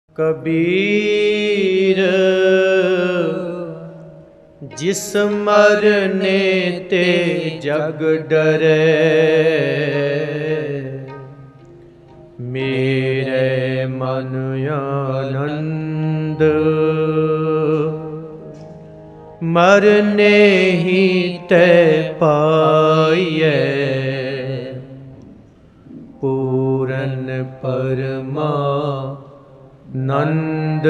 कबीर जिस मरने ते जग डरे, मेरे मन आनंद मरने ही ते पाइए। पूरन परमानंद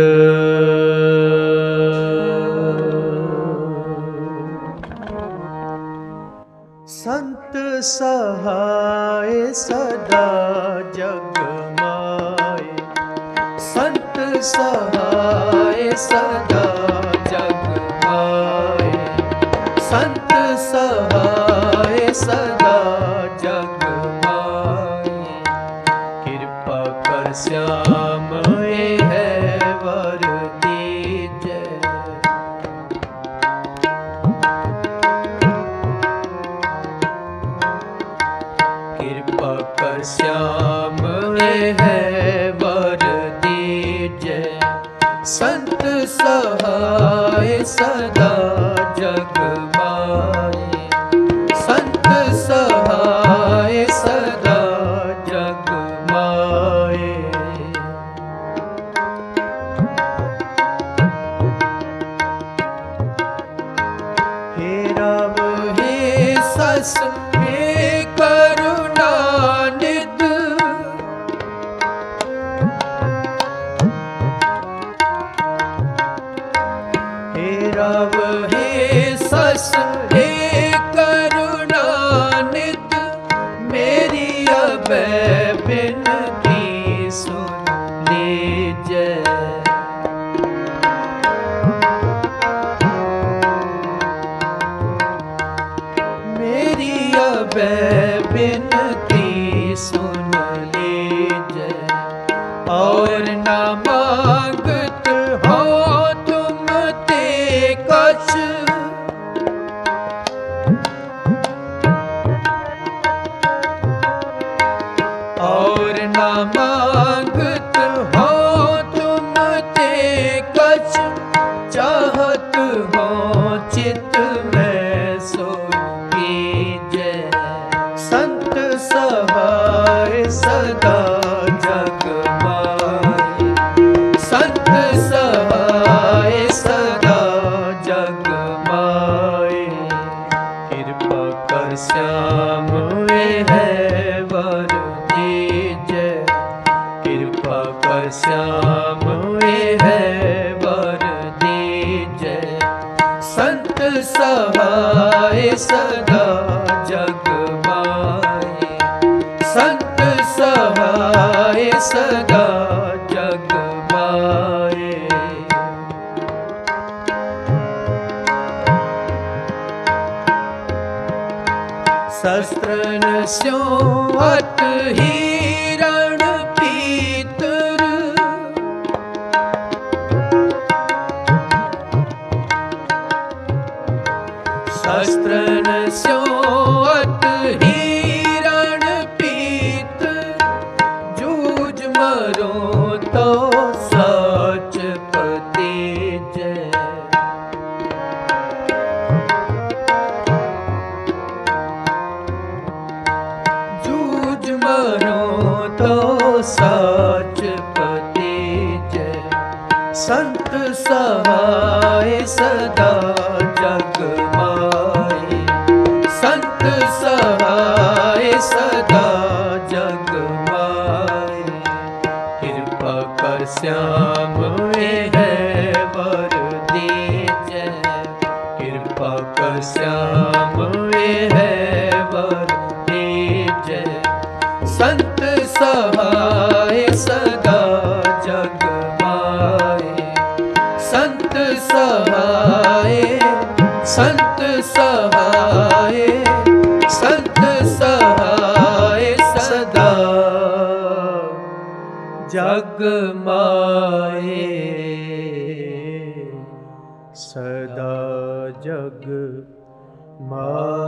संत सहाय सदा जग माए, संत सहाय सदा जग माए, संत सहाय सदा जग माए। कृपा कर श्याम है वर दीजै, कृपा कर श्याम है वर दीजै। संत सहाय सदा जग माए, संत सहाय सदा जग माए। हे राम हे सस हे करुणानिध, हे राम हे सस हे करुणानिध। मेरी अबै बिनती सुन लीजै, मेरी अबै बिनती सुन लीजै। और न मांगत हो तुम ते कछ, और न मांगत हो तुम ते कछ। चाहत हो चित में सो कीजै। संत सहाय सदा जग माए, संत सहाय सदा जग माए। कृपा कर श्याम है वर दीजै, कृपा कर श्याम है वर दीजै। संत सहाय सदा जग माए, संत सहाय सदा जग माए। शस्त्रन स्यों हत हिरण पीतर, शस्त्रन स्यों हत हिरण पीतर। जूझ मरो तो सच पतीजै, जूझ मरो तो सच पतीजै। संत सहाय सदा जग माए, संत सहाय सदा जग माए। कृपा कर श्याम है वर दीजै, कृपा कर श्याम है वर दीजै। संत सहाय सदा जग माए, संत सहाय, संत सहाय, संत सहाय सदा जग माए, सदा जग माए।